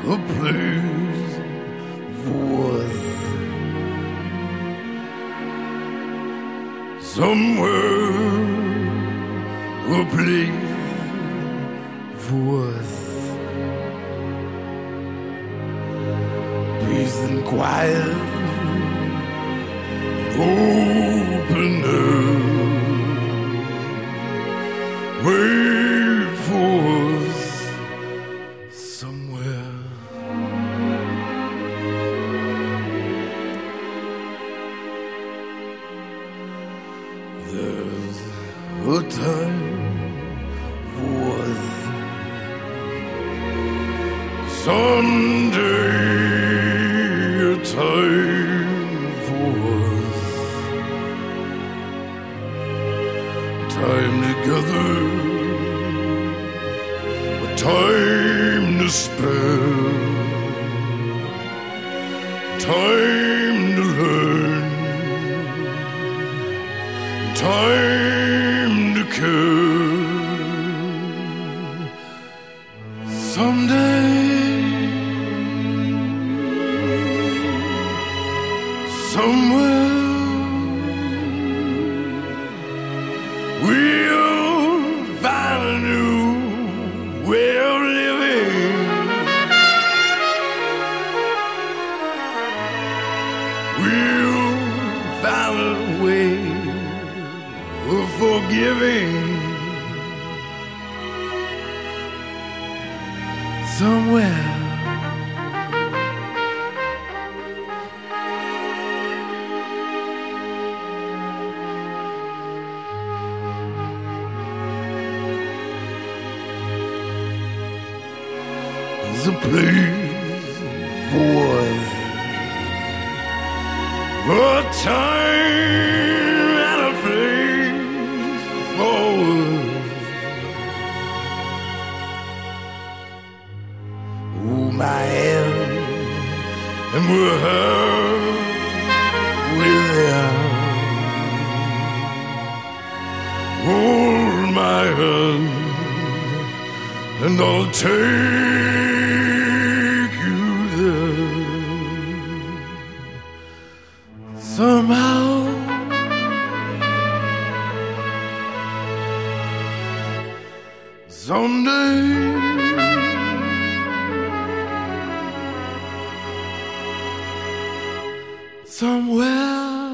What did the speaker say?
a place worth somewhere, a place worth peace and quiet, open air. Wait for us somewhere. There's a time worth someday, a time for us, time together, a time to spare, time to learn, time to care. Someday, somewhere, we'll find a new way of living. We'll find a way of forgiving. Somewhere. There's a place for us, a time and a place for us. Hold my hand and we're here with you. Hold my hand and I'll take you there. Somehow, someday, somewhere.